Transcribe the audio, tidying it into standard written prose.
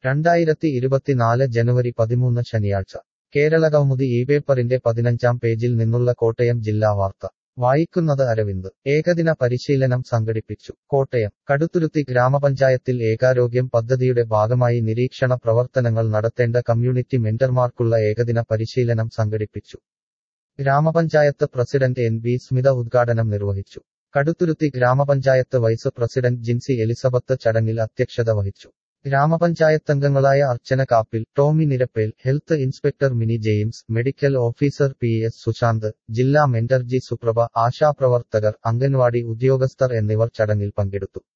2024 ജനുവരി 13 ശനിയാഴ്ച കേരളകൗമുദി പേപ്പറിന്റെ 15-ാം പേജിൽ നിന്നുള്ള കോട്ടയം ജില്ലാ വാർത്ത വായിക്കുന്നത് അരവിന്ദ് ഏകദിന പരിശീലനം സംഘടിപ്പിച്ചു കോട്ടയം കടുത്തുരുത്തി ഗ്രാമപഞ്ചായത്തിൽ ഏകാരോഗ്യം പദ്ധതിയുടെ ഭാഗമായി നിരീക്ഷണ പ്രവർത്തനങ്ങൾ നടത്തേണ്ട കമ്മ്യൂണിറ്റി മെന്റർമാർക്കുള്ള ഏകദിന പരിശീലനം സംഘടിപ്പിച്ചു ഗ്രാമപഞ്ചായത്ത് പ്രസിഡന്റ് NB സ്മിത ഉദ്ഘാടനം നിർവഹിച്ചു കടുത്തുരുത്തി ഗ്രാമപഞ്ചായത്ത് വൈസ് പ്രസിഡന്റ് ജിൻസി എലിസബത്ത് ചടങ്ങിൽ അധ്യക്ഷത വഹിച്ചു ഗ്രാമപഞ്ചായത്തംഗങ്ങളായ Archana Kappil Tommy Nirappel health inspector Mini James medical officer PS Sushanth ജില്ലാ മെന്റർ ജി സുപ്രഭ ആശാപ്രവർത്തകർ അംഗൻവാടി ഉദ്യോഗസ്ഥർ എന്നിവർ ചടങ്ങിൽ പങ്കെടുത്തു